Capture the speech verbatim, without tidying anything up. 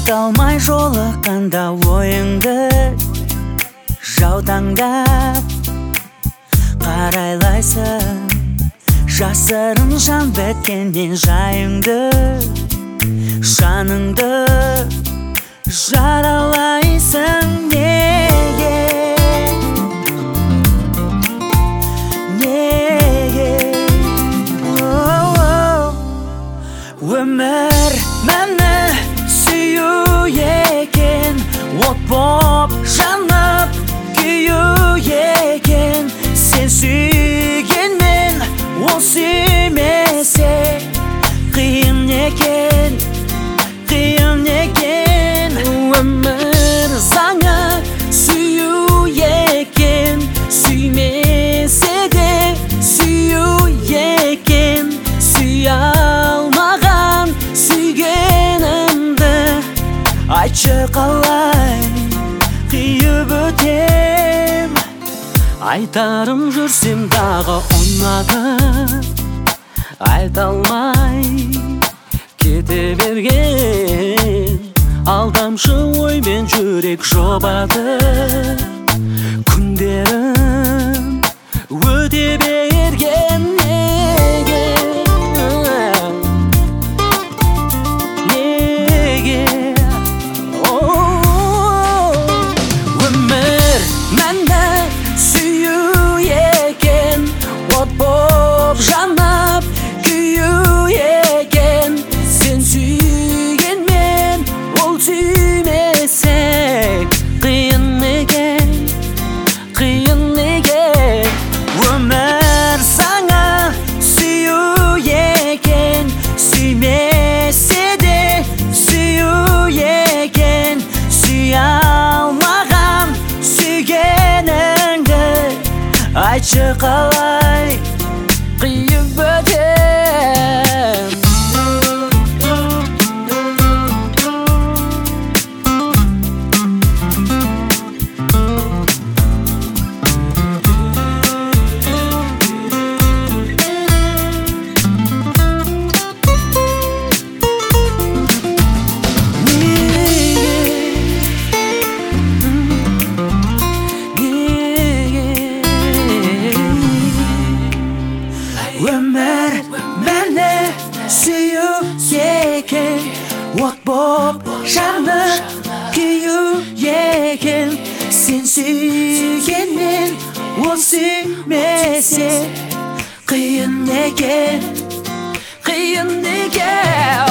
Айталмай жолыққанда ойыңды жаутаңдап қарайлайсың, жасырын жан біткеннен жайыңды, жаныңды жаралайсың. Неге, неге өмір мәні сүю екен, от боп жанып күйу екен. Сен сүйгенмен ол сүймесе қиын екен, қиын екен. Өмір заңы сүю екен, сүймесе де сүю екен. Сүйе алмаған сүйгенімді айтшы қалай қиып өтем. Айтарым жүрсем дағы ұнатып, айта алмай кете берген. Алдамшы оймен жүрек жұбатып, күндерім өте берген. Неге, неге өмір мәнді сүю екен, от боп жанып күйу екен. Сен сүйгенмен ол сүймесе қиын екен, қиын екен. Өмір заңы сүю екен, сүймесе де сүю екен. Сүйе алмаған сүйгеніңді айтшы қалай қиып өтем. Өмір мәні сүю екен, от боп жанып күйу екен. Сен сүйгенмен ол сүймесе қиын екен, қиын екен.